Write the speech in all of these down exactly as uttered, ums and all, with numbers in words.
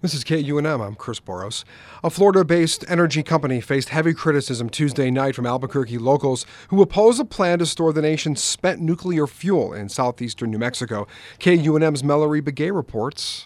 This is K U N M. I'm Chris Boros. A Florida-based energy company faced heavy criticism Tuesday night from Albuquerque locals who oppose a plan to store the nation's spent nuclear fuel in southeastern New Mexico. K U N M's Mallory Begay reports.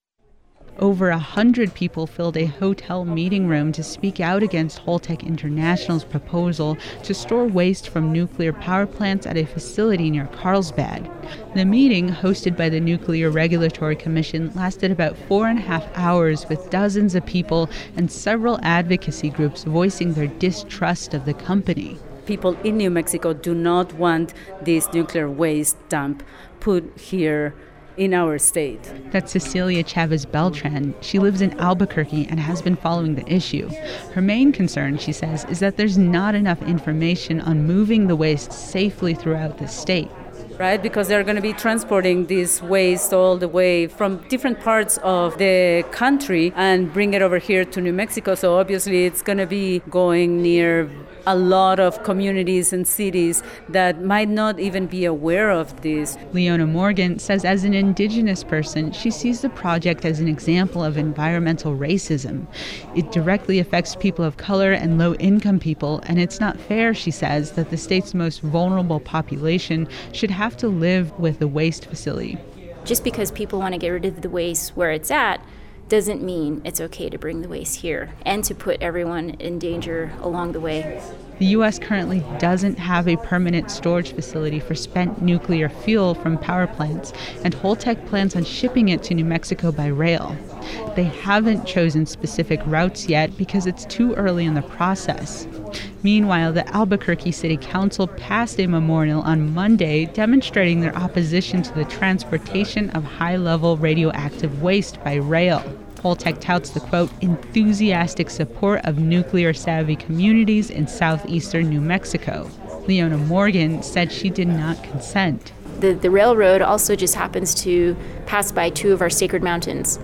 Over a hundred people filled a hotel meeting room to speak out against Holtec International's proposal to store waste from nuclear power plants at a facility near Carlsbad. The meeting, hosted by the Nuclear Regulatory Commission, lasted about four and a half hours with dozens of people and several advocacy groups voicing their distrust of the company. People in New Mexico do not want this nuclear waste dump put here in our state. That's Cecilia Chavez Beltran. She lives in Albuquerque and has been following the issue. Her main concern, she says, is that there's not enough information on moving the waste safely throughout the state. Right, because they're going to be transporting this waste all the way from different parts of the country and bring it over here to New Mexico. So obviously it's going to be going near a lot of communities and cities that might not even be aware of this. Leona Morgan says as an indigenous person, she sees the project as an example of environmental racism. It directly affects people of color and low-income people, and it's not fair, she says, that the state's most vulnerable population should have to live with the waste facility. Just because people want to get rid of the waste where it's at doesn't mean it's okay to bring the waste here and to put everyone in danger along the way. The U S currently doesn't have a permanent storage facility for spent nuclear fuel from power plants, and Holtec plans on shipping it to New Mexico by rail. They haven't chosen specific routes yet because it's too early in the process. Meanwhile, the Albuquerque City Council passed a memorial on Monday demonstrating their opposition to the transportation of high-level radioactive waste by rail. Holtec touts the, quote, enthusiastic support of nuclear-savvy communities in southeastern New Mexico. Leona Morgan said she did not consent. The, the railroad also just happens to pass by two of our sacred mountains.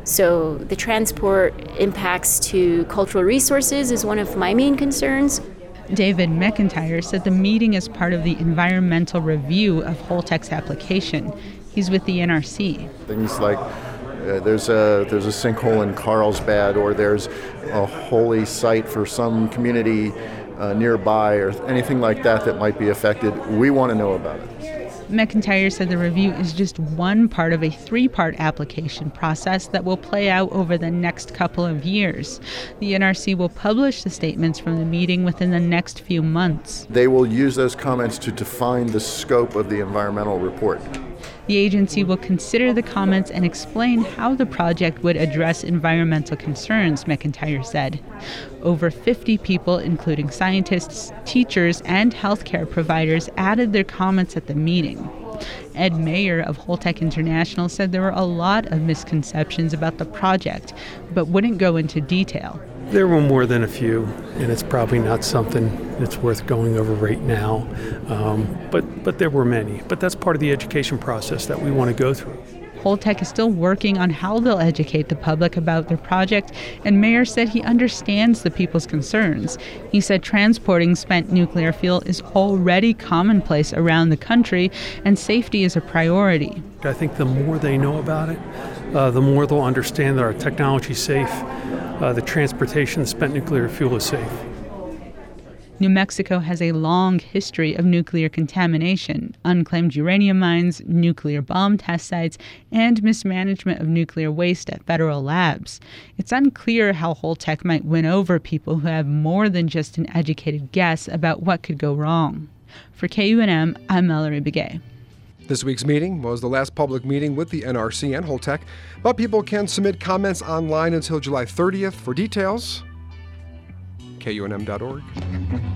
So the transport impacts to cultural resources is one of my main concerns. David McIntyre said the meeting is part of the environmental review of Holtec's application. He's with the N R C. Things like uh, there's a there's a sinkhole in Carlsbad, or there's a holy site for some community uh, nearby, or anything like that that might be affected. We want to know about it. McIntyre said the review is just one part of a three-part application process that will play out over the next couple of years. The N R C will publish the statements from the meeting within the next few months. They will use those comments to define the scope of the environmental report. The agency will consider the comments and explain how the project would address environmental concerns, McIntyre said. Over fifty people, including scientists, teachers, and healthcare providers, added their comments at the meeting. Ed Mayer of Holtec International said there were a lot of misconceptions about the project, but wouldn't go into detail. There were more than a few, and it's probably not something that's worth going over right now. Um, but, but there were many. But that's part of the education process that we want to go through. Holtec is still working on how they'll educate the public about their project, and Mayer said he understands the people's concerns. He said transporting spent nuclear fuel is already commonplace around the country, and safety is a priority. I think the more they know about it, uh, the more they'll understand that our technology is safe, uh, the transportation of spent nuclear fuel is safe. New Mexico has a long history of nuclear contamination, unclaimed uranium mines, nuclear bomb test sites, and mismanagement of nuclear waste at federal labs. It's unclear how Holtec might win over people who have more than just an educated guess about what could go wrong. For K U N M, I'm Mallory Begay. This week's meeting was the last public meeting with the N R C and Holtec, but people can submit comments online until July thirtieth. For details, K U N M dot org.